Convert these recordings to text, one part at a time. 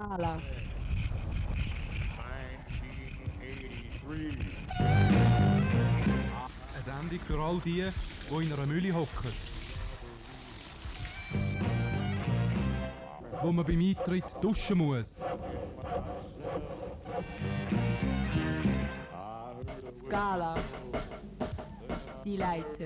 Scala. 1983. Eine Sendung für all die, die in einer Mühle hocken. Wo man beim Eintritt duschen muss. Scala. Die Leiter.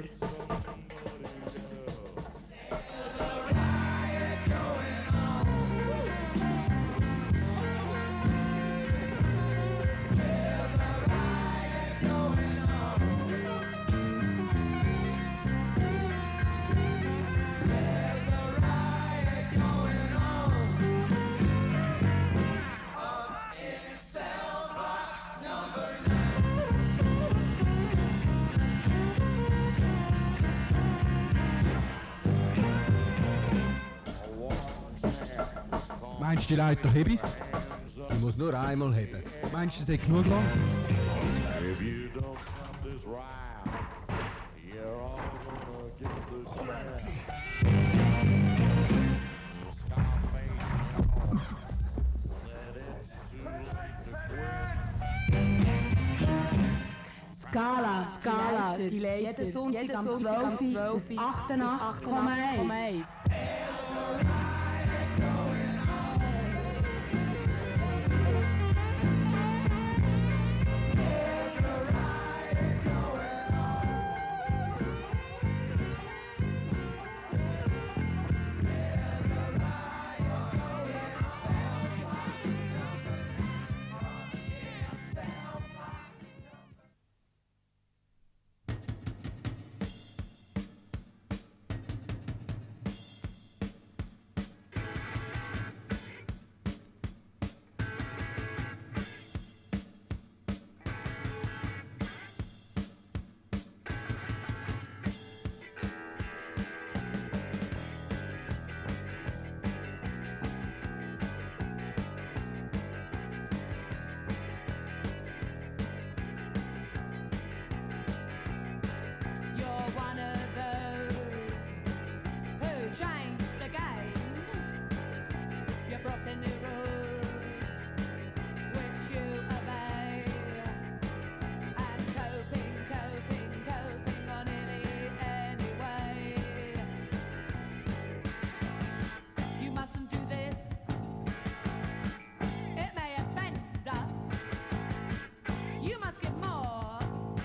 Meinst du, die Leiter hebe? Ich muss nur einmal heben. Meinst du, sie sei genug lang? If you don't stop this ride, you're all gonna get the shot. Scarface said it's too late to quit. Scala, die Leiter. Jeden Sonntag am 12. 88,1. You're one of those who changed the game. You brought in new rules, which you obey. And coping on nearly any way. You mustn't do this. It may offend us. You must give more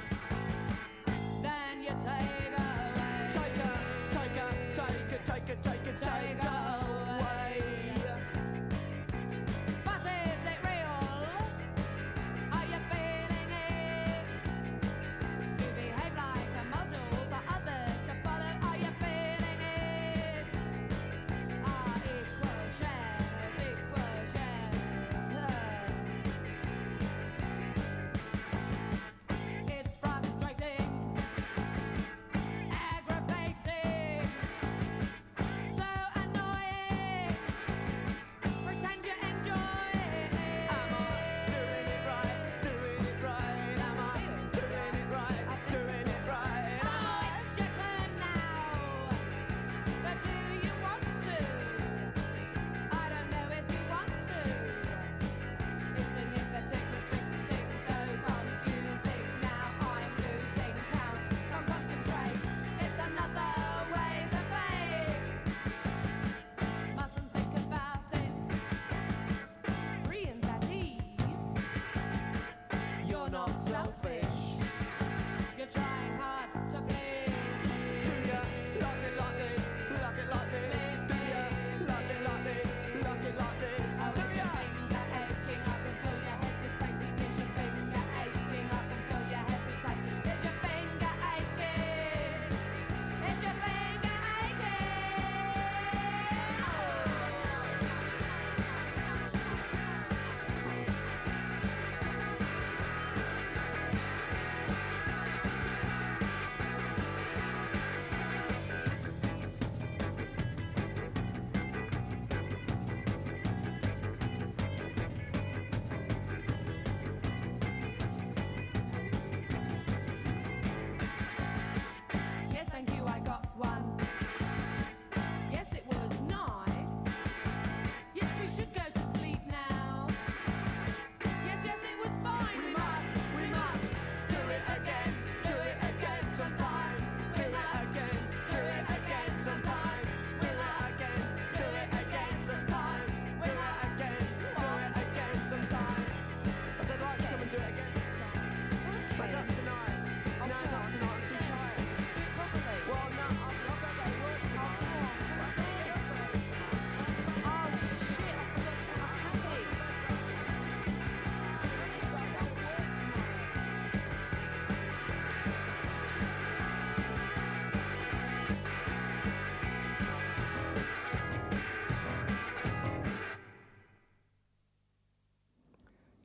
than you take away. Take it, Take away.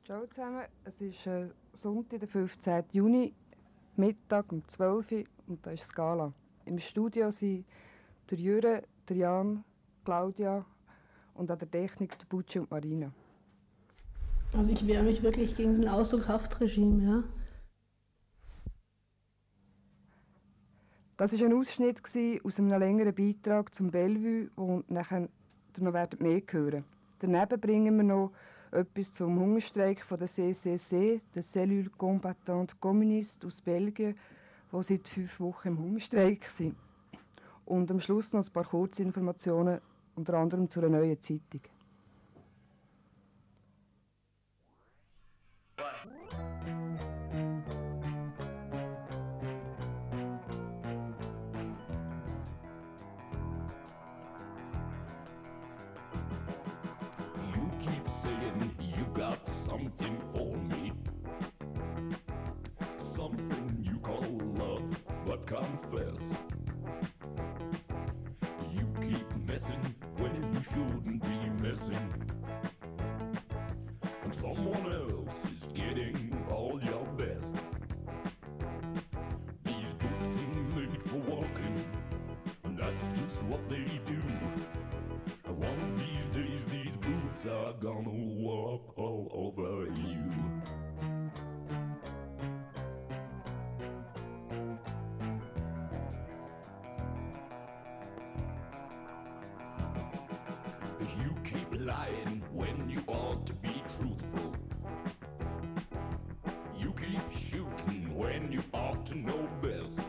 Ciao zusammen, es ist Sonntag, der 15. Juni, Mittag um 12 Uhr und da ist Skala. Im Studio sind der Jürgen, der Jan, Claudia und an der Technik der Bucci und Marina. Also ich wehre mich wirklich gegen den Ausdruck Haftregime, ja. Das war ein Ausschnitt aus einem längeren Beitrag zum Bellevue, wo nachher noch mehr hören. Daneben bringen wir noch etwas zum Hungerstreik von der CCC, der Cellule Combattante Communiste aus Belgien, die seit 5 Wochen im Hungerstreik sind. Und am Schluss noch ein paar Kurzinformationen, unter anderem zu einer neuen Zeitung. You keep saying you've got something for me. Something you call love, but confess. You keep messing when you shouldn't be messing. And someone else is getting all your best. These boots are made for walking, and that's just what they do. And one of these days, these boots are gonna walk all over you. You keep lying when you ought to be truthful. You keep shooting when you ought to know best.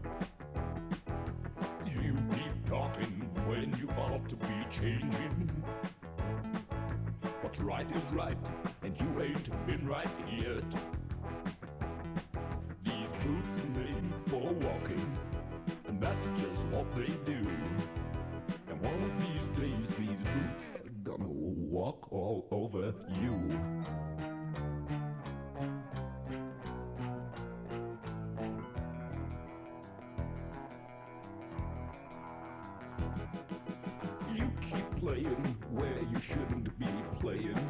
You keep talking when you ought to be changing. What's right is right, and you ain't been right yet. These boots are made for walking, and that's just what they do. And one of these days, these boots are gonna walk all over you. You keep playing where you shouldn't be playing.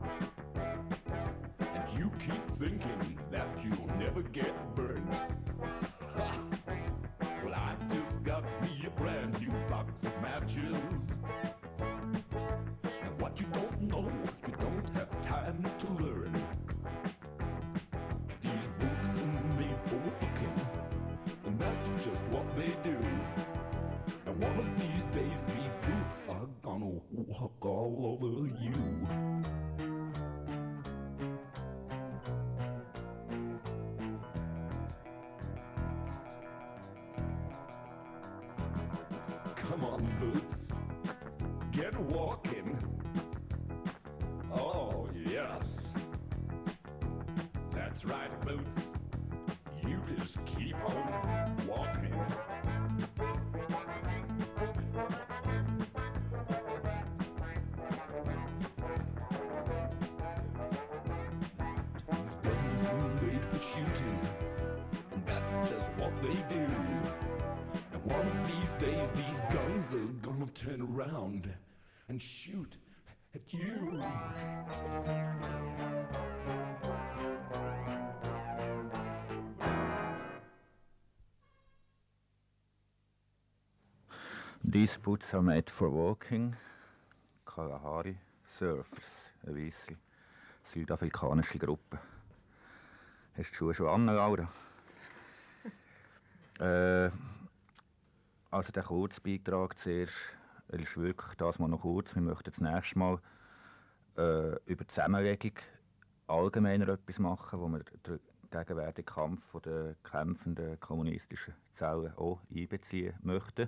And you keep thinking that you'll never get burned. Ha! Well, I've just got me a brand new box of matches. And what you don't know, you don't have time to learn. These boots are made for walking, and that's just what they do. And one of these days, these boots are gonna walk all over you. Come on, boots, get walking. Oh, yes. That's right, boots. You just keep on walking. These guns are made for shooting, and that's just what they do. And one of these days, these guns are gonna turn around and shoot at you. These boots are made for walking. Kalahari Surfers, eine weisse südafrikanische Gruppe. Hast du die Schuhe schon an, Laura? Also der Kurzbeitrag zuerst, er ist wirklich das mal noch kurz. Wir möchten das nächste Mal über die Zusammenlegung allgemeiner etwas machen, wo wir den gegenwärtigen Kampf der kämpfenden kommunistischen Zellen auch einbeziehen möchten.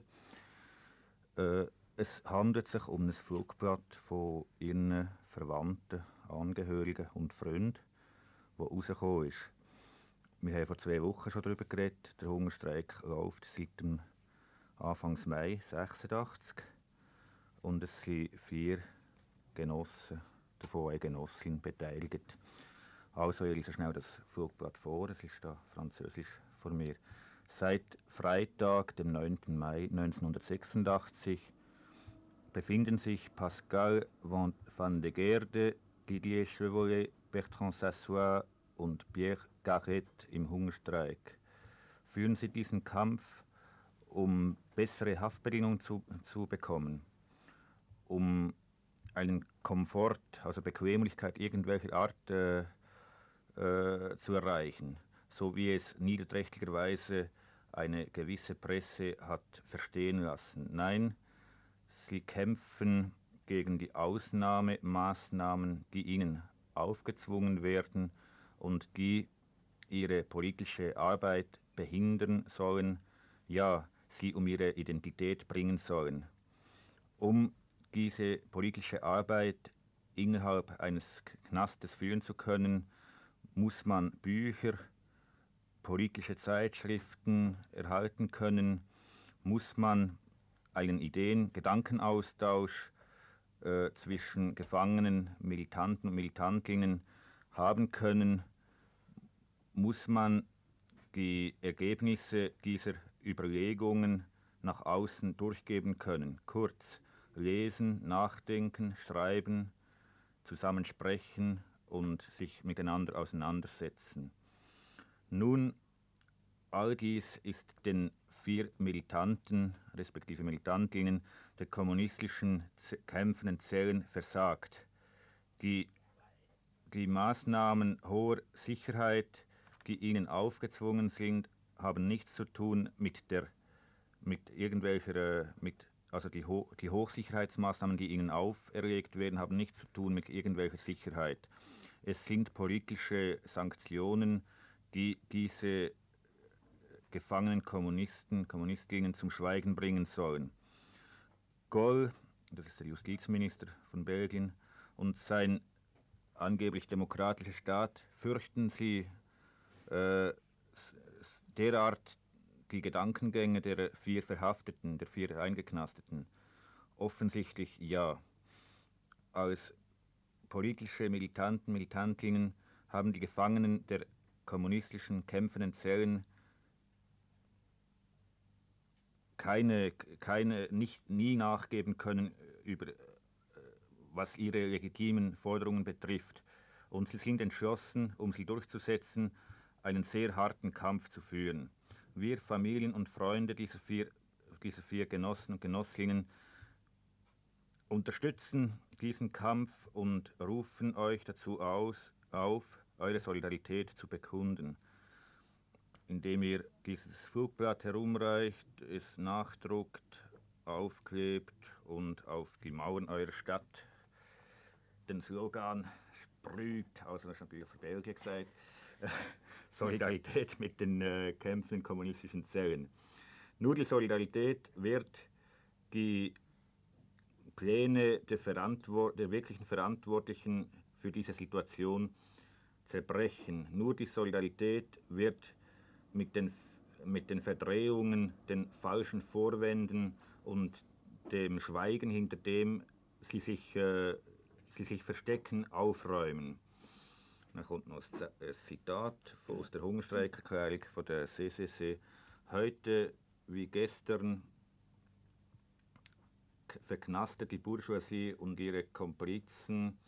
Es handelt sich um ein Flugblatt von ihren Verwandten, Angehörigen und Freunden, das rausgekommen ist. Wir haben vor 2 Wochen schon darüber geredet. Der Hungerstreik läuft seit dem Anfang Mai 86 und es sind 4 Genossen, davon eine Genossin, beteiligt. Also ich lese schnell das Flugblatt vor, es ist da französisch vor mir. Seit Freitag, dem 9. Mai 1986, befinden sich Pascal van de Geerde, Didier Chevrolet, Bertrand Sassois und Pierre Garret im Hungerstreik. Führen Sie diesen Kampf, um bessere Haftbedingungen zu bekommen, um einen Komfort, also Bequemlichkeit irgendwelcher Art zu erreichen, so wie es niederträchtigerweise eine gewisse Presse hat verstehen lassen. Nein, sie kämpfen gegen die Ausnahmemaßnahmen, die ihnen aufgezwungen werden und die ihre politische Arbeit behindern sollen, ja, sie um ihre Identität bringen sollen. Um diese politische Arbeit innerhalb eines Knastes führen zu können, muss man Bücher, politische Zeitschriften erhalten können, muss man einen Gedankenaustausch zwischen Gefangenen, Militanten und Militantinnen haben können, muss man die Ergebnisse dieser Überlegungen nach außen durchgeben können. Kurz, lesen, nachdenken, schreiben, zusammen sprechen und sich miteinander auseinandersetzen. Nun, all dies ist den 4 Militanten, respektive Militantinnen der kommunistischen kämpfenden Zellen versagt. Die Maßnahmen hoher Sicherheit, die ihnen aufgezwungen sind, haben nichts zu tun also die Hochsicherheitsmaßnahmen, die ihnen auferlegt werden, haben nichts zu tun mit irgendwelcher Sicherheit. Es sind politische Sanktionen, die diese gefangenen Kommunistinnen zum Schweigen bringen sollen. Gaulle, das ist der Justizminister von Belgien, und sein angeblich demokratischer Staat fürchten sie derart die Gedankengänge der 4 Verhafteten, der 4 Eingeknasteten? Offensichtlich ja. Als politische Militantinnen haben die Gefangenen der kommunistischen kämpfenden Zellen nie nachgeben können, was ihre legitimen Forderungen betrifft. Und sie sind entschlossen, um sie durchzusetzen, einen sehr harten Kampf zu führen. Wir Familien und Freunde dieser vier Genossen und Genossinnen unterstützen diesen Kampf und rufen euch dazu auf, eure Solidarität zu bekunden, indem ihr dieses Flugblatt herumreicht, es nachdruckt, aufklebt und auf die Mauern eurer Stadt den Slogan sprüht, außer das natürlich für Belgien gesagt, Solidarität mit den kämpfenden kommunistischen Zellen. Nur die Solidarität wird die Pläne der wirklichen Verantwortlichen für diese Situation zerbrechen. Nur die Solidarität wird mit den Verdrehungen, den falschen Vorwänden und dem Schweigen, hinter dem sie sich verstecken, aufräumen. Dann kommt noch ein Zitat aus der Hungerstreikerklärung von der CCC. Heute wie gestern verknastet die Bourgeoisie und ihre Komplizen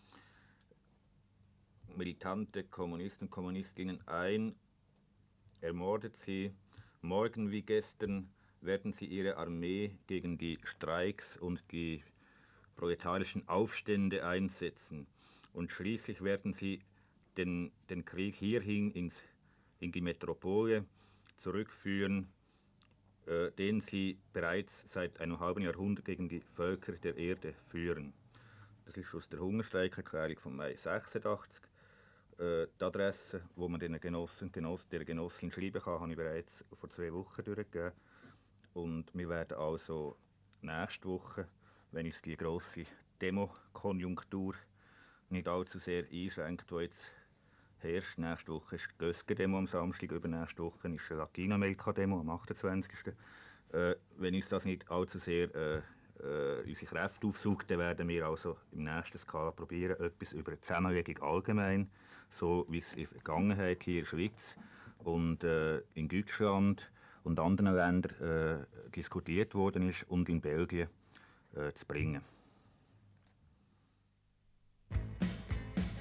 militante Kommunisten und Kommunistinnen ein, ermordet sie. Morgen wie gestern werden sie ihre Armee gegen die Streiks und die proletarischen Aufstände einsetzen. Und schließlich werden sie den Krieg hierhin in die Metropole zurückführen, den sie bereits seit einem halben Jahrhundert gegen die Völker der Erde führen. Das ist aus der Hungerstreikerklärung vom Mai 86. Die Adresse, wo man der Genossin schreiben kann, habe ich bereits vor 2 Wochen durchgegeben. Und wir werden also nächste Woche, wenn uns die grosse Demo-Konjunktur nicht allzu sehr einschränkt, die jetzt herrscht. Nächste Woche ist die Gösgen-Demo am Samstag, übernächste Woche ist die Lateinamerika-Demo am 28. Wenn uns das nicht allzu sehr unsere Kräfte aufsucht, dann werden wir also im nächsten Skala probieren, etwas über die Zusammenlegung allgemein, so wie es in der Vergangenheit hier in der Schweiz und in Deutschland und anderen Ländern diskutiert worden ist und in Belgien zu bringen.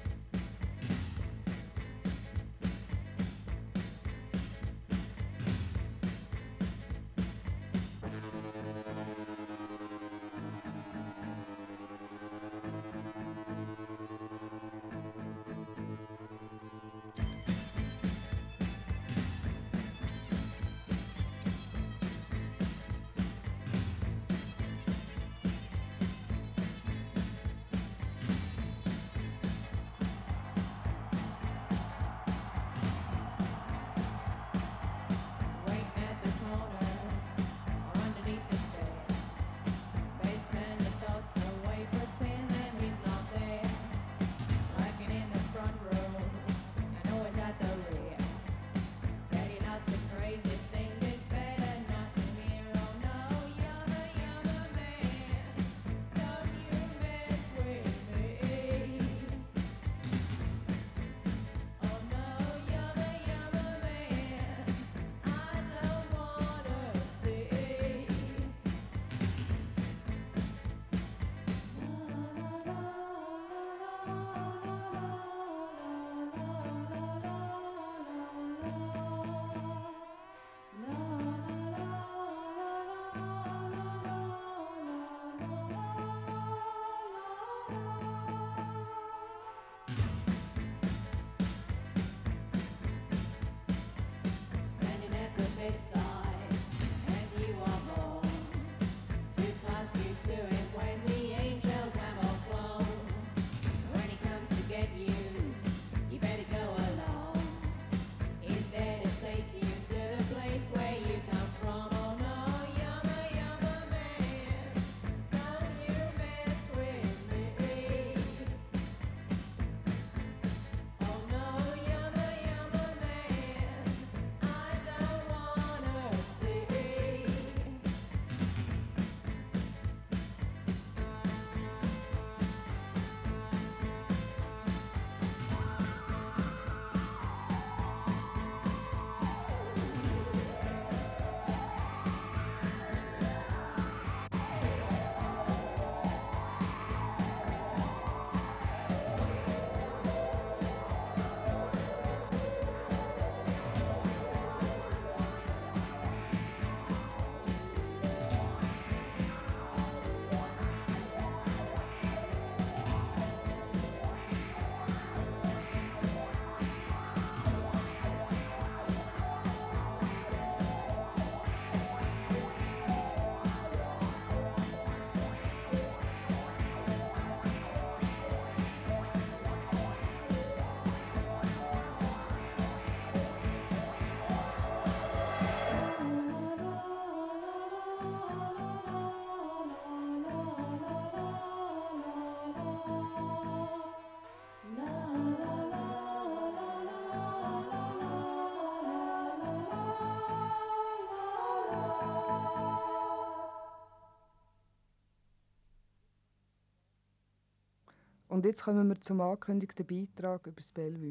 Und jetzt kommen wir zum angekündigten Beitrag über das Bellevue.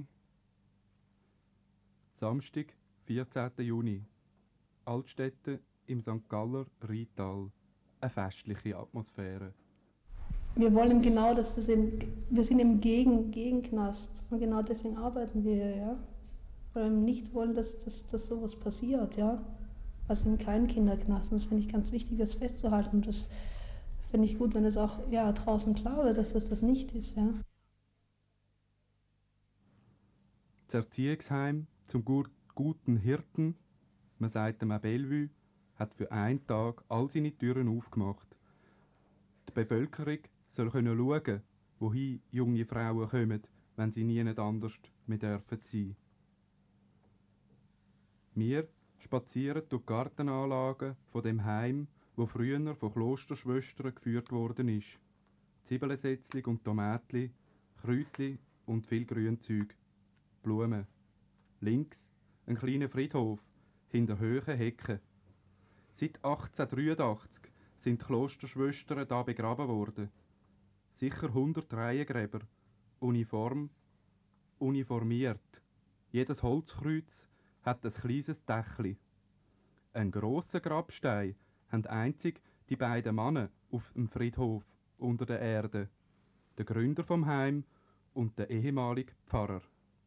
Samstag, 14. Juni. Altstädte im St. Galler Rheintal. Eine festliche Atmosphäre. Wir wollen genau, dass das eben, wir sind im Gegenknast und genau deswegen arbeiten wir hier, ja. Weil wir nicht wollen, dass sowas passiert, ja. Also in keinem Kinderknast. Und das finde ich ganz wichtig, das festzuhalten. Und das finde ich gut, wenn es auch ja, draußen klar wird, dass das nicht ist, ja. Das Erziehungsheim zum guten Hirten, man sagt dem auch Bellevue, hat für einen Tag all seine Türen aufgemacht. Die Bevölkerung soll können schauen, wohin junge Frauen kommen, wenn sie nie anders mehr dürfen sein. Wir spazieren durch die Gartenanlagen von dem Heim, wo früher von Klosterschwestern geführt worden ist. Zwiebelsätzli und Tomatli, Kräutli und viel Grünzeug. Blumen. Links ein kleiner Friedhof hinter hohen Hecken. Seit 1883 sind die Klosterschwestern da begraben worden. Sicher 100 Reihengräber, uniformiert. Jedes Holzkreuz hat ein kleines Dächli. Einen grossen Grabstein haben einzig die beiden Männer auf dem Friedhof unter der Erde, der Gründer vom Heim und der ehemalige Pfarrer.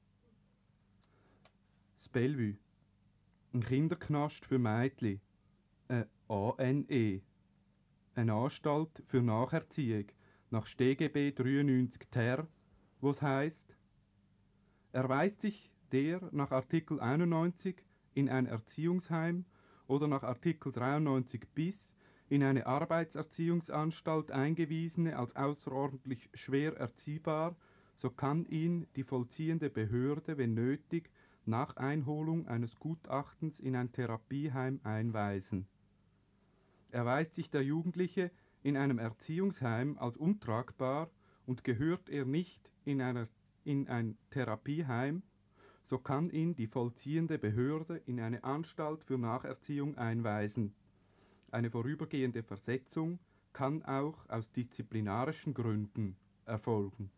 Das Bellevue, ein Kinderknast für Mädchen, eine ANE, eine Anstalt für Nacherziehung nach StGB 93 Ter, wo es heisst: Erweist sich der nach Artikel 91 in ein Erziehungsheim oder nach Artikel 93 bis in eine Arbeitserziehungsanstalt eingewiesene als außerordentlich schwer erziehbar, so kann ihn die vollziehende Behörde, wenn nötig, nach Einholung eines Gutachtens in ein Therapieheim einweisen. Erweist sich der Jugendliche in einem Erziehungsheim als untragbar und gehört er nicht in ein Therapieheim, so kann ihn die vollziehende Behörde in eine Anstalt für Nacherziehung einweisen. Eine vorübergehende Versetzung kann auch aus disziplinarischen Gründen erfolgen.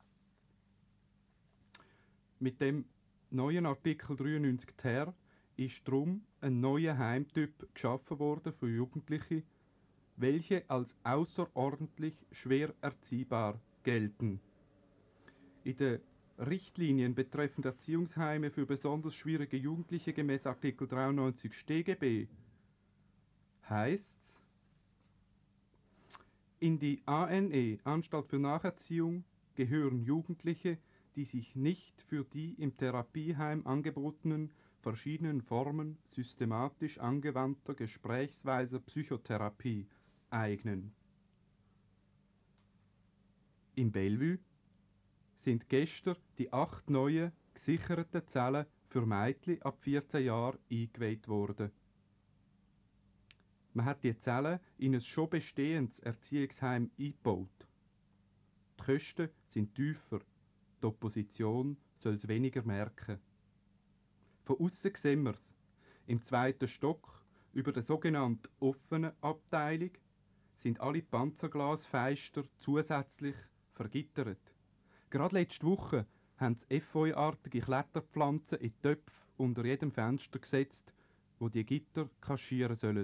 Mit dem neuen Artikel 93 Ter ist darum ein neuer Heimtyp geschaffen worden für Jugendliche, welche als außerordentlich schwer erziehbar gelten. In den Richtlinien betreffend Erziehungsheime für besonders schwierige Jugendliche gemäß Artikel 93 StGB heißt's: In die ANE, Anstalt für Nacherziehung, gehören Jugendliche, die sich nicht für die im Therapieheim angebotenen verschiedenen Formen systematisch angewandter gesprächsweiser Psychotherapie eignen. Im Bellevue sind gestern die 8 neuen gesicherten Zellen für Mädchen ab 14 Jahren eingeweiht worden. Man hat die Zellen in ein schon bestehendes Erziehungsheim eingebaut. Die Kosten sind tiefer, die Opposition soll es weniger merken. Von außen sehen wir es. Im 2. Stock, über der sogenannten offenen Abteilung, sind alle Panzerglasfenster zusätzlich vergittert. Gerade letzte Woche haben sie efeuartige Kletterpflanzen in Töpfe unter jedem Fenster gesetzt, wo die Gitter kaschieren sollen.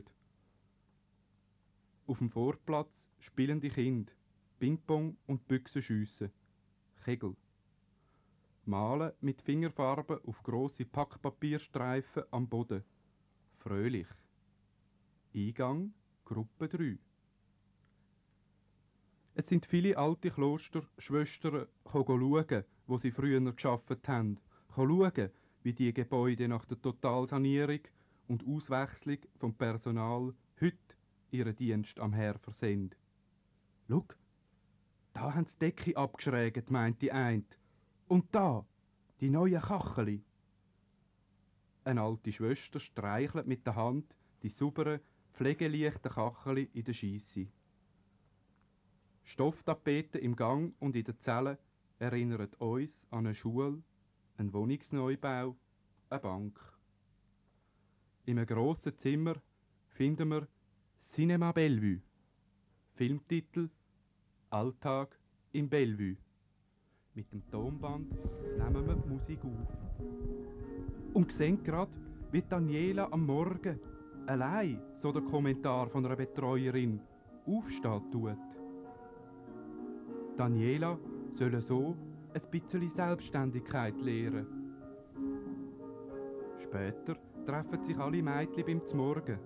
Auf dem Vorplatz spielen die Kinder Ping-Pong und Büchsenschiessen, Kegel. Malen mit Fingerfarben auf grosse Packpapierstreifen am Boden. Fröhlich. Eingang Gruppe 3. Es sind viele alte Klosterschwestern schauen, wo sie früher gearbeitet haben. Schauen, wie die Gebäude nach der Totalsanierung und Auswechslung vom Personal heute ihren Dienst am Herr sind. Schau, da haben sie die Decke abgeschrägt, meint die eine. Und da, die neuen Kacheli. Eine alte Schwester streichelt mit der Hand die sauberen, pflegeleichten Kacheli in der Scheisse. Stofftapeten im Gang und in den Zellen erinnern uns an eine Schule, einen Wohnungsneubau, eine Bank. In einem grossen Zimmer finden wir Cinema Bellevue. Filmtitel Alltag im Bellevue. Mit dem Tonband nehmen wir die Musik auf. Und sehen gerade, wie Daniela am Morgen allein, so der Kommentar von einer Betreuerin, aufstehen tut. Daniela soll so ein bisschen Selbstständigkeit lernen. Später treffen sich alle Mädchen beim Zmorgen.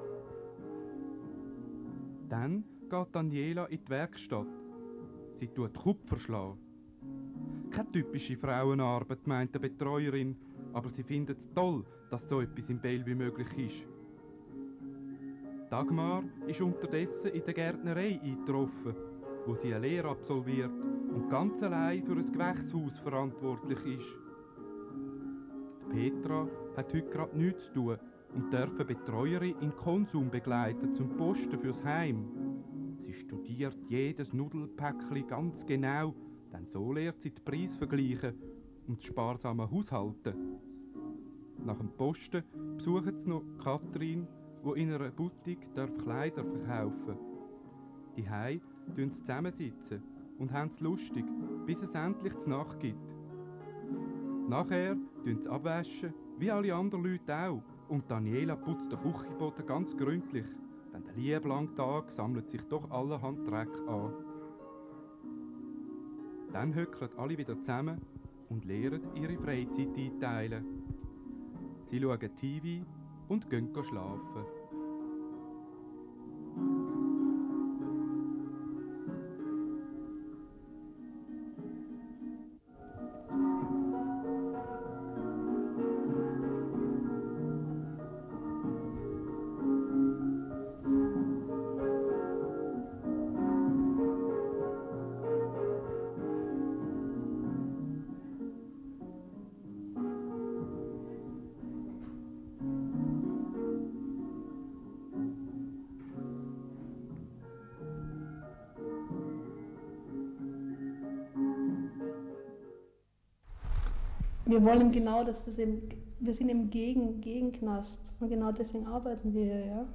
Dann geht Daniela in die Werkstatt. Sie tut Kupfer schlagen. Keine typische Frauenarbeit, meint die Betreuerin, aber sie findet es toll, dass so etwas im Bellevue möglich ist. Dagmar ist unterdessen in der Gärtnerei eingetroffen, wo sie eine Lehre absolviert und ganz allein für ein Gewächshaus verantwortlich ist. Die Petra hat heute gerade nichts zu tun und darf eine Betreuerin in Konsum begleiten zum Posten fürs Heim. Sie studiert jedes Nudelpäckchen ganz genau, denn so lernt sie die Preise vergleichen und das sparsame Haushalten. Nach dem Posten besuchen sie noch Katrin, die in einer Boutique Kleider verkaufen darf. Die Hei sitzen sie zusammensitzen und haben es lustig, bis es endlich zur Nacht gibt. Nachher waschen sie abwaschen, wie alle anderen Leute auch. Und Daniela putzt den Küchenboden ganz gründlich, denn der lieblange Tag sammelt sich doch allerhand Dreck an. Dann hückeln alle wieder zusammen und lernen ihre Freizeit einteilen. Sie schauen TV und gehen schlafen. Wir wollen genau, dass das eben, wir sind im Gegenknast und genau deswegen arbeiten wir hier, ja.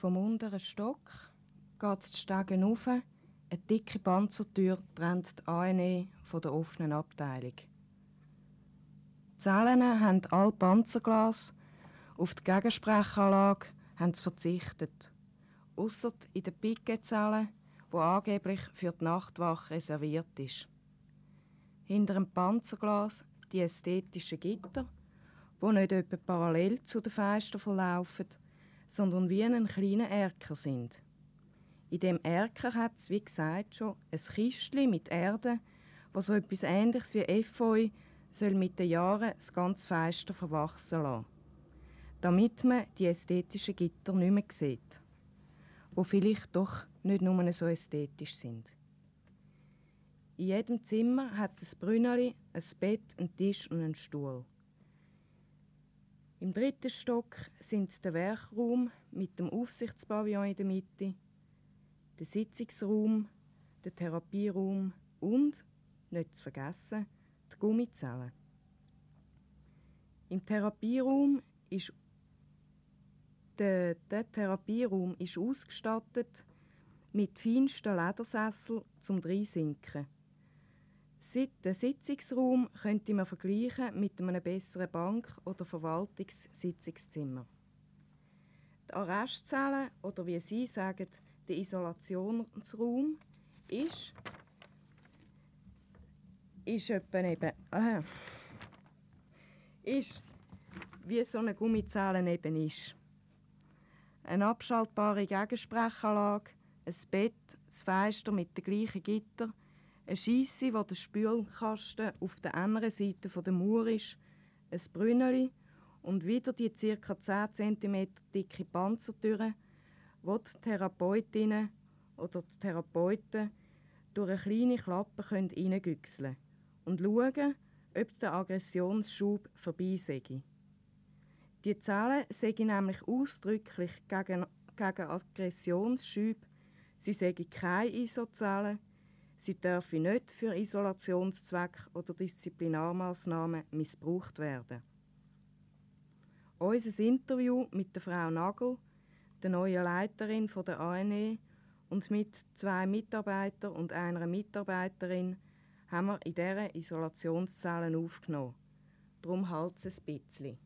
vom unteren Stock geht es die Stege rauf. Eine dicke Panzertür trennt die ANE von der offenen Abteilung. Die Zellen haben alle Panzerglas. Auf die Gegensprechanlage haben sie verzichtet. Ausser in den Piketzellen, die angeblich für die Nachtwache reserviert ist. Hinter dem Panzerglas die ästhetischen Gitter, die nicht etwa parallel zu den Fenstern verlaufen, sondern wie ein kleiner Erker sind. In dem Erker hat es, wie gesagt, schon ein Kistchen mit Erde, das so etwas Ähnliches wie Efeu soll mit den Jahren das ganze Fenster verwachsen lassen, damit man die ästhetischen Gitter nicht mehr sieht, die vielleicht doch nicht nur so ästhetisch sind. In jedem Zimmer hat es ein Brünneli, ein Bett, einen Tisch und einen Stuhl. Im 3. Stock sind der Werkraum mit dem Aufsichtspavillon in der Mitte, der Sitzungsraum, der Therapieraum und, nicht zu vergessen, die Gummizelle. Im Therapieraum ist der Therapieraum ist ausgestattet mit feinsten Ledersesseln zum Dreinsinken. Den Sitzungsraum könnte man vergleichen mit einem besseren Bank- oder Verwaltungssitzungszimmer. Die Arrestzelle, oder wie Sie sagen, der Isolationsraum, ist wie so eine Gummizelle eben ist. Eine abschaltbare Gegensprechanlage, ein Bett, das Fenster mit den gleichen Gitter, eine Scheisse, wo der Spülkasten auf der anderen Seite der Mauer ist, ein Brünneli und wieder die ca. 10 cm dicke Panzertüre, wo die Therapeutinnen oder die Therapeuten durch eine kleine Klappe reingüchseln können und schauen, ob der Aggressionsschub vorbei sei. Die Zellen seien nämlich ausdrücklich gegen Aggressionsschübe. Sie seien keine ISO-Zellen. Sie dürfen nicht für Isolationszwecke oder Disziplinarmaßnahmen missbraucht werden. Unser Interview mit der Frau Nagel, der neuen Leiterin der ANE, und mit 2 Mitarbeitern und einer Mitarbeiterin haben wir in dieser Isolationszelle aufgenommen. Darum halt es ein bisschen.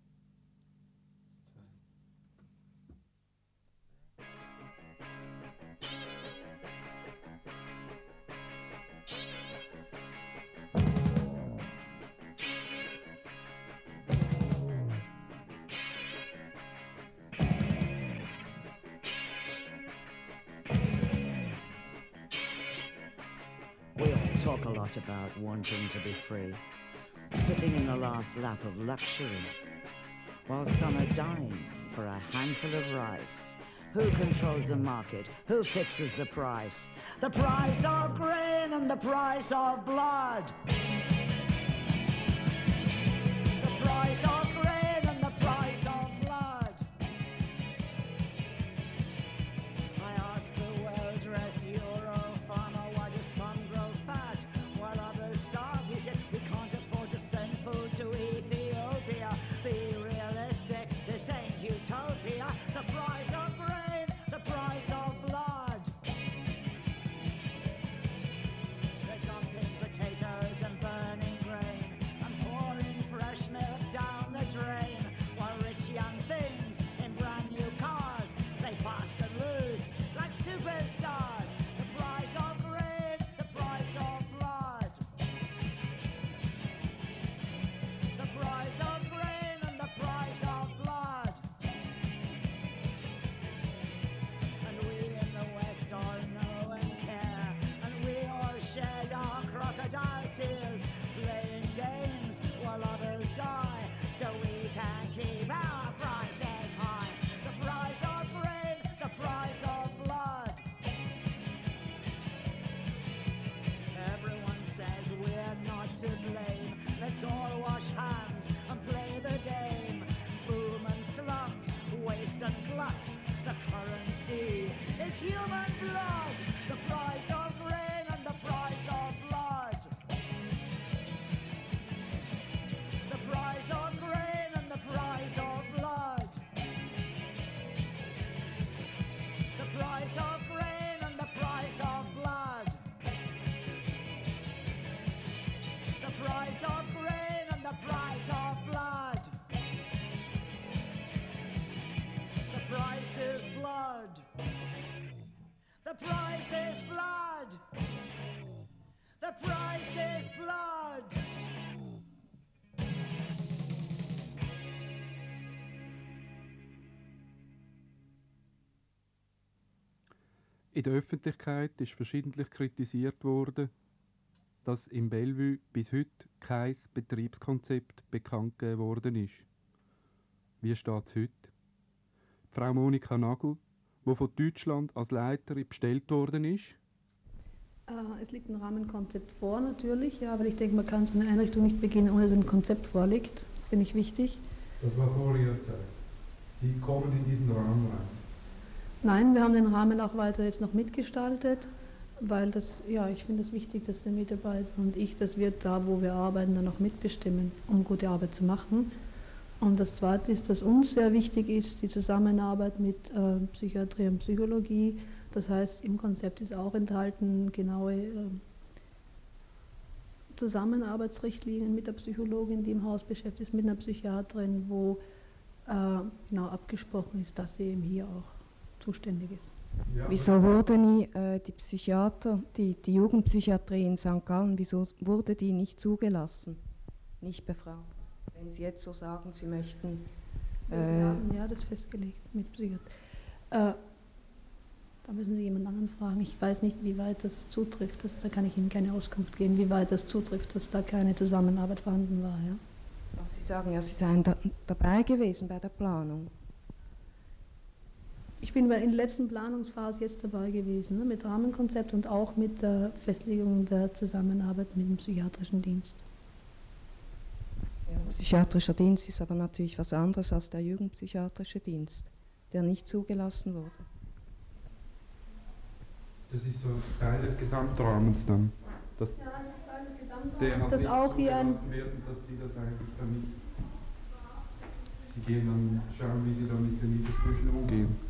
We all talk a lot about wanting to be free, sitting in the last lap of luxury, while some are dying for a handful of rice. Who controls the market? Who fixes the price? The price of grain and the price of blood. The price of grain and the price of blood. I asked the well-dressed Euro farmer, why does some grow fat while others starve? He said, we can't afford to send food to Ethiopia. Be realistic, this ain't utopia. The price of grain, the price of blood. They're dumping potatoes and burning grain and pouring fresh milk down the drain, while rich young things in brand new cars play fast and loose like superstars. The price of grain, the price of blood. The price of grain and the price of blood. And we in the West all know and care, and we all shed our crocodile tears, playing games while others die, so we can keep our prices high. The price of grain, the price of blood. Everyone says we're not to blame. Let's all wash hands and play the game. Boom and slump, waste and glut. The currency is human blood. The price of grain and the price of blood. The price of grain and the price of blood. In der Öffentlichkeit ist verschiedentlich kritisiert worden, dass im Bellevue bis heute kein Betriebskonzept bekannt gegeben worden ist. Wie steht es heute? Frau Monika Nagel, die von Deutschland als Leiterin bestellt worden ist. Es liegt ein Rahmenkonzept vor natürlich, ja, weil ich denke, man kann so eine Einrichtung nicht beginnen, ohne dass ein Konzept vorliegt. Finde ich wichtig. Das war vor Ihrer Zeit. Sie kommen in diesen Rahmen rein. Nein, wir haben den Rahmen auch weiter jetzt noch mitgestaltet, weil das, ja, ich finde es wichtig, dass die Mitarbeiter und ich, dass wir da, wo wir arbeiten, dann auch mitbestimmen, um gute Arbeit zu machen. Und das Zweite ist, dass uns sehr wichtig ist, die Zusammenarbeit mit Psychiatrie und Psychologie. Das heißt, im Konzept ist auch enthalten genaue Zusammenarbeitsrichtlinien mit der Psychologin, die im Haus beschäftigt ist, mit einer Psychiaterin, wo genau abgesprochen ist, dass sie eben hier auch zuständig ist. Ja, Wieso wurde nie die Psychiater, die Jugendpsychiatrie in St. Gallen, wieso wurde die nicht zugelassen, nicht befragt? Wenn Sie jetzt so sagen, Sie möchten... Wir haben ja das festgelegt mit Psychiatrie. Da müssen Sie jemand anderen fragen. Ich weiß nicht, wie weit das zutrifft. Da kann ich Ihnen keine Auskunft geben, wie weit das zutrifft, dass da keine Zusammenarbeit vorhanden war. Ja? Sie sagen ja, Sie seien dabei gewesen bei der Planung. Ich bin in der letzten Planungsphase jetzt dabei gewesen, ne, mit Rahmenkonzept und auch mit der Festlegung der Zusammenarbeit mit dem psychiatrischen Dienst. Ja, psychiatrischer Dienst ist aber natürlich was anderes als der jugendpsychiatrische Dienst, der nicht zugelassen wurde. das ist so Teil des Gesamtrahmens dann. Dass Ja, das ist Teil des Gesamtrahmens, der halt dass nicht auch hier ein... zugelassen werden, dass Sie das eigentlich damit... Sie gehen dann schauen, wie Sie dann mit den Widersprüchen umgehen.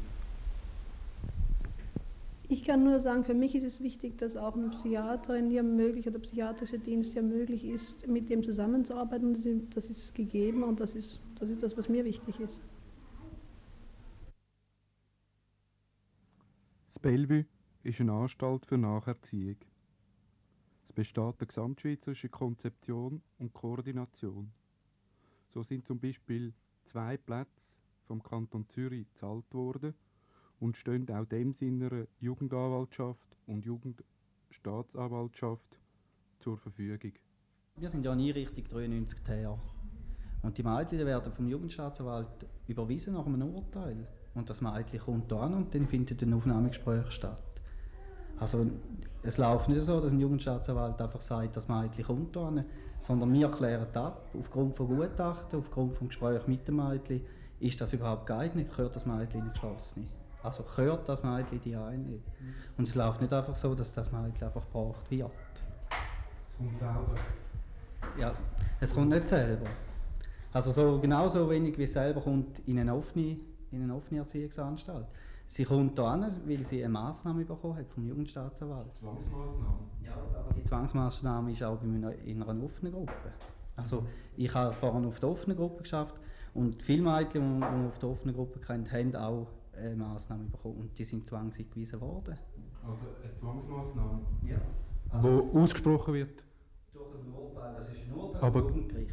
Ich kann nur sagen, für mich ist es wichtig, dass auch eine Psychiaterin hier möglich oder psychiatrische Dienst ja möglich ist, mit dem zusammenzuarbeiten. Das ist gegeben und das ist das, was mir wichtig ist. Das Bellevue ist eine Anstalt für Nacherziehung. Es besteht eine gesamtschweizerische Konzeption und Koordination. So sind zum Beispiel 2 Plätze vom Kanton Zürich gezahlt worden und stehen auch dem Sinne einer Jugendanwaltschaft und Jugendstaatsanwaltschaft zur Verfügung. Wir sind ja in Einrichtung 93 TR. Und die Mädchen werden vom Jugendstaatsanwalt überwiesen nach einem Urteil. Und das Mädchen kommt da an und dann findet ein Aufnahmegespräch statt. Also es läuft nicht so, dass ein Jugendstaatsanwalt einfach sagt, das Mädchen kommt da an, sondern wir klären ab, aufgrund von Gutachten, aufgrund vom Gespräch mit dem Mädchen, ist das überhaupt geeignet, gehört das Mädchen in die Geschlossene. Also gehört das Mädchen die eine. Und es läuft nicht einfach so, dass das Mädchen einfach gebracht wird. Es kommt selber. Ja, es kommt nicht selber. Also so, genauso wenig wie es selber kommt in eine offene Erziehungsanstalt. Sie kommt hier an, weil sie eine Massnahme bekommen hat vom Jugendstaatsanwalt. Zwangsmaßnahme? Ja, aber die Zwangsmaßnahme ist auch in einer offenen Gruppe. Also ich habe vorhin auf der offenen Gruppe geschafft und viele Mädchen, die man auf der offenen Gruppe kennt, haben auch eine Massnahme bekommen und die sind zwangseingewiesen worden. Also eine Zwangsmaßnahme? Ja. Wo ausgesprochen wird? Durch ein Urteil, das ist ein Urteil Aber vom Jugendgericht.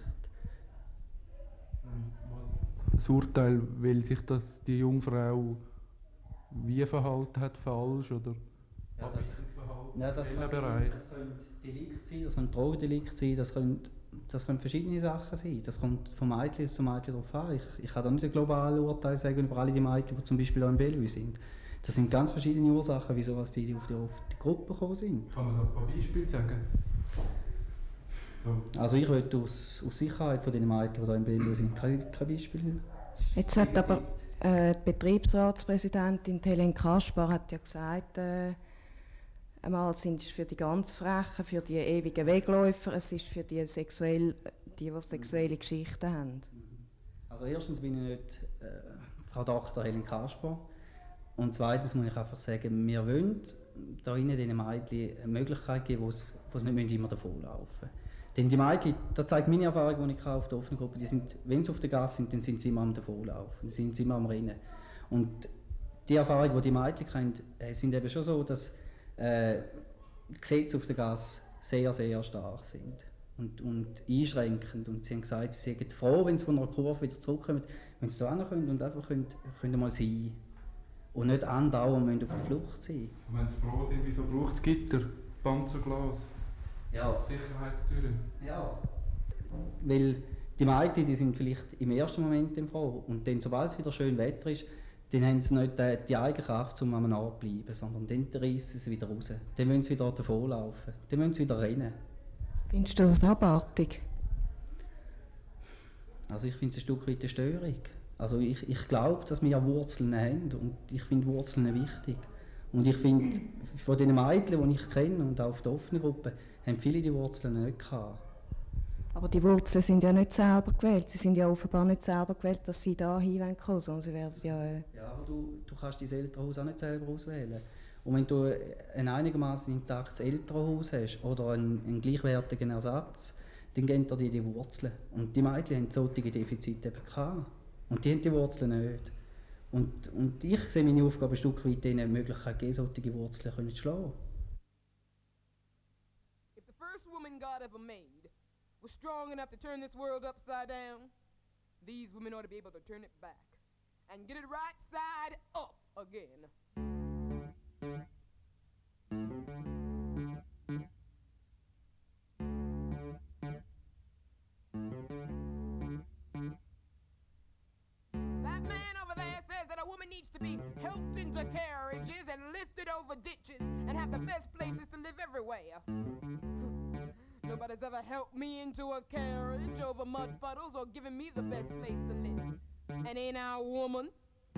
Das Urteil, weil sich die Jungfrau wie verhalten hat, falsch oder Ja, das welchen kann Bereich? das könnte Delikt sein, das könnte Drogendelikt sein, das können verschiedene Sachen sein. Das kommt von Mädchen zu Mädchen darauf an. Ich kann da nicht ein globales Urteil sagen über alle die Mädchen, die zum Beispiel auch im Bellevue sind. Das sind ganz verschiedene Ursachen, wieso die auf die Gruppe gekommen sind. Kann man da ein paar Beispiele sagen? So. Also ich würde aus Sicherheit von den Mädchen, die hier im Bellevue sind, kein Beispiel. Jetzt hat aber die Betriebsratspräsidentin Helen Kaspar hat ja gesagt, einmal sind es für die ganz Frechen, für die ewigen Wegläufer, es ist für die sexuelle Geschichten haben. Also erstens bin ich nicht Frau Dr. Helen Kaspar und zweitens muss ich einfach sagen, wir wollen da innen den Mädchen eine Möglichkeit geben, wo sie nicht immer davonlaufen müssen. Denn die Mädchen, das zeigt meine Erfahrung, die ich auf der offenen Gruppe, die sind, wenn sie auf der Gasse sind, dann sind sie immer am Davonlaufen, dann sind sie immer am Rennen. Und die Erfahrung, die Mädchen kennen, sind eben schon so, dass die Gesetze auf der Gasse sehr, sehr stark sind und einschränkend. Und sie haben gesagt, sie sind froh, wenn sie von einer Kurve wieder zurückkommen, wenn sie da hin können und einfach können mal sein. und nicht andauernd auf der Flucht sein. Und wenn sie froh sind, wieso braucht es Gitter, Panzerglas, Ja. Sicherheitstüren? Ja. Weil die Mädchen, die sind vielleicht im ersten Moment froh und dann, sobald es wieder schön Wetter ist, dann haben sie nicht die eigene Kraft, um am Ort zu bleiben, sondern dann reissen sie wieder raus. Dann müssen sie wieder davonlaufen, dann müssen sie wieder rennen. Findest du das abartig? Also ich finde es ein Stück weit eine Störung. Also ich glaube, dass wir Wurzeln haben und ich finde Wurzeln wichtig. Und ich finde, von den Mädchen, die ich kenne und auch auf der offenen Gruppe, haben viele die Wurzeln nicht gehabt. Aber die Wurzeln sind ja nicht selber gewählt. Sie sind ja offenbar nicht selber gewählt, dass sie da hinkommen, sondern sie werden ja... Ja, aber du kannst dein Elternhaus auch nicht selber auswählen. Und wenn du ein einigermaßen intaktes Elternhaus hast oder einen gleichwertigen Ersatz, dann geben dir die Wurzeln. Und die Mädchen haben solche Defizite eben gehabt. Und die haben die Wurzeln nicht. Und ich sehe meine Aufgabe ein Stück weit, ihnen die Möglichkeit geben, solche Wurzeln zu schlagen. If the first woman God ever made was strong enough to turn this world upside down, these women ought to be able to turn it back and get it right side up again. That man over there says that a woman needs to be helped into carriages and lifted over ditches and have the best places to live everywhere. Nobody's ever helped me into a carriage over mud puddles or given me the best place to live. And ain't I a woman?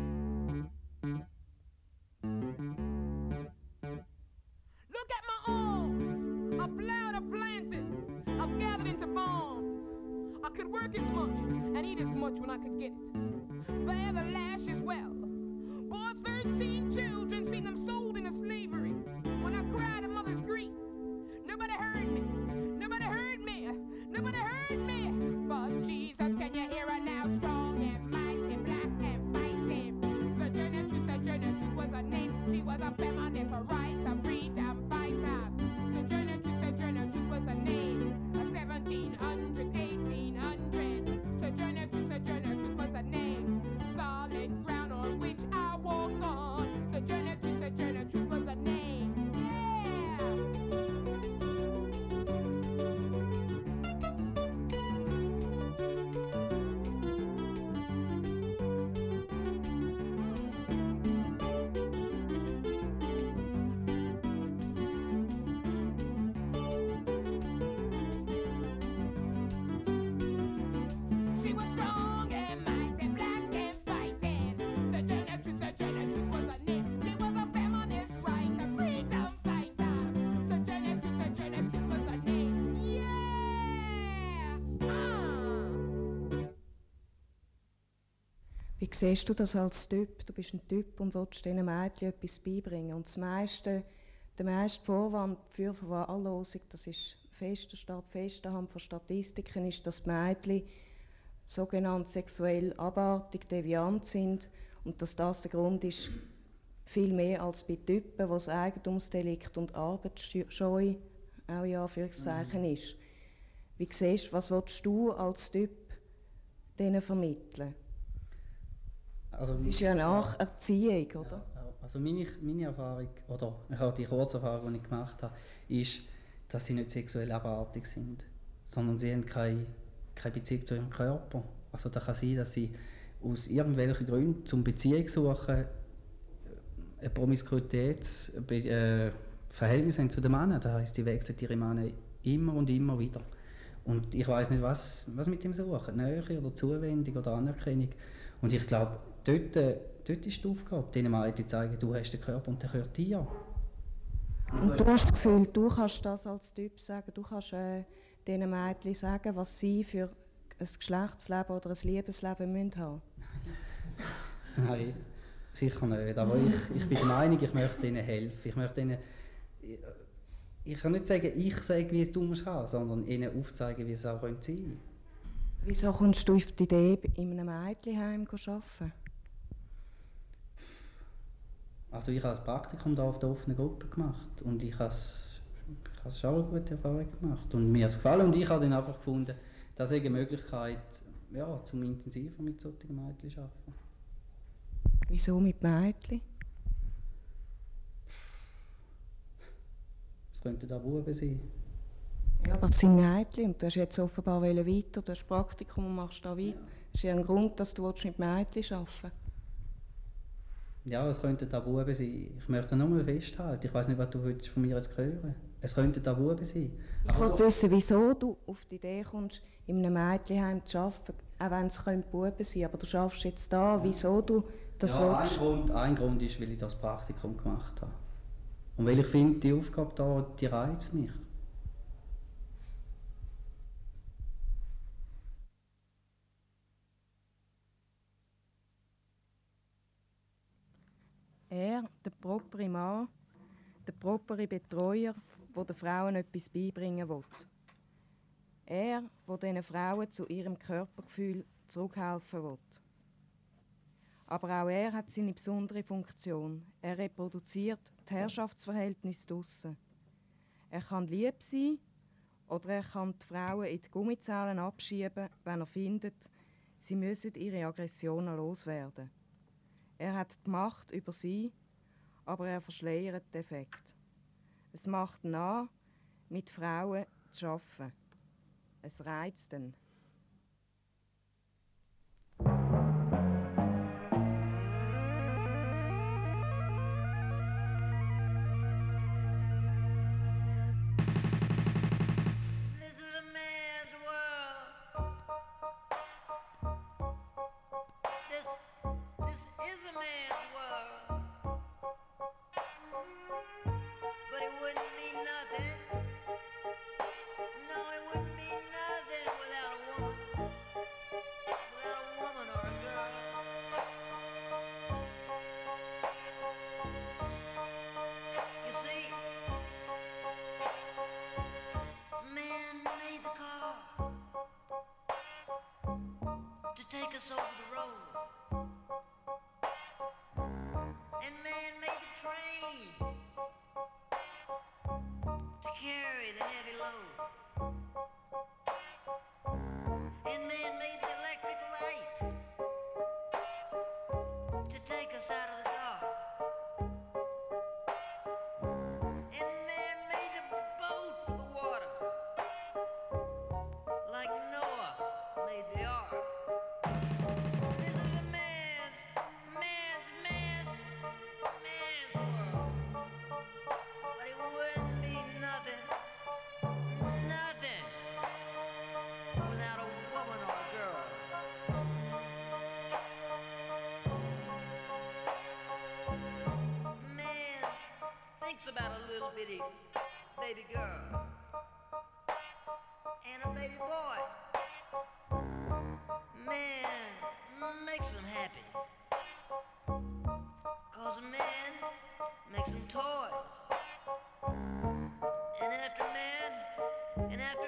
Look at my arms. I've plowed, I've planted, I've gathered into barns. I could work as much and eat as much when I could get it. Bear the lash as well. Bore 13 children, seen them sold into slavery. When I cried at mother's grief, nobody heard me. Nobody heard me. Nobody heard me. But Jesus, can you hear her now? Strong and mighty, black and fighting. Sojourner Truth was her name. She was a feminist, a right, a freedom fighter. Sojourner Truth was her name. A 1700s, 1800s. Sojourner Truth was her name. Solid ground on which I walk on. Sojourner Truth was her name. She was strong and mighty, black and fighting. Sojourner Truth was her name. She was a feminist right, a freedom fighter. Sojourner Truth was her name. Yeah! Wie siehst du das als Typ? Du bist ein Typ und willst diesen Mädchen etwas beibringen. Und der meiste Vorwand für Verwahrlosung, das ist fest von Statistiken, ist, dass die Mädchen sogenannt sexuell abartig, deviant sind und dass das der Grund ist, viel mehr als bei Typen, wo das Eigentumsdelikt und Arbeitsscheu auch in Anführungszeichen ist. Wie siehst du, was willst du als Typ denen vermitteln? Also, es ist ja eine Nacherziehung, oder? Ja, also meine Erfahrung, oder auch die Kurzerfahrung, die ich gemacht habe, ist, dass sie nicht sexuell abartig sind, sondern sie haben keine Beziehung zu ihrem Körper. Also da kann sein, dass sie aus irgendwelchen Gründen zum Beziehung suchen ein Promiskuitätsverhältnis haben zu den Männern. Das heisst, die wechseln ihre Männer immer und immer wieder. Und ich weiß nicht, was mit dem suchen. Nähe oder Zuwendung oder Anerkennung. Und ich glaube, dort ist die Aufgabe, denen Mädchen zeigen, du hast den Körper und der gehört dir. Und du hast das Gefühl, du kannst das als Typ sagen, du kannst diesen Mädchen sagen, was sie für ein Geschlechtsleben oder ein Liebesleben haben müssen. Nein, sicher nicht. Aber ich bin der Meinung, ich möchte ihnen helfen. Ich kann nicht sagen, ich sage, wie es du musst haben, sondern ihnen aufzeigen, wie es auch sein könnte. Wieso kommst du auf die Idee, in einem Mädchenheim zu arbeiten? Also ich habe ein Praktikum da auf der offenen Gruppe gemacht und ich habe schon eine gute Erfahrung gemacht und mir hat es gefallen und ich habe dann einfach gefunden, das ist eine Möglichkeit, ja, zum intensiver mit solchen Mädchen zu arbeiten. Wieso mit Mädchen? Es könnten auch Buben sein. Ja, aber es sind Mädchen und du hast jetzt offenbar weiter, du hast Praktikum und machst da weiter. Ist ja ein Grund, dass du mit Mädchen arbeiten willst. Ja, es könnten auch Buben sein. Ich möchte nur mal festhalten. Ich weiß nicht, was du von mir jetzt hören. Es könnten auch Buben sein. Ich wollte wissen, wieso du auf die Idee kommst, in einem Mädchenheim zu arbeiten, auch wenn es Buben sein, aber du arbeitest jetzt da. Wieso du das willst? Ein Grund ist, weil ich das Praktikum gemacht habe. Und weil ich finde, die Aufgabe da, die reizt mich. Er, der propere Mann, der propere Betreuer, der den Frauen etwas beibringen will. Er, der diesen Frauen zu ihrem Körpergefühl zurückhelfen will. Aber auch er hat seine besondere Funktion. Er reproduziert die Herrschaftsverhältnisse draussen. Er kann lieb sein oder er kann die Frauen in die Gummizellen abschieben, wenn er findet, sie müssen ihre Aggressionen loswerden. Er hat die Macht über sie, aber er verschleiert den Effekt. Es macht ihn an, mit Frauen zu arbeiten. Es reizt ihn. Take us over the road. And man made the train to carry the heavy load. And man made the electric light to take us out of the dark. And man made the boat for the water, like Noah made the ark. This is a man's world. But it wouldn't be nothing without a woman or a girl. Man thinks about a little bitty baby girl and a baby boy. Man makes them happy. 'Cause a man makes them toys. And after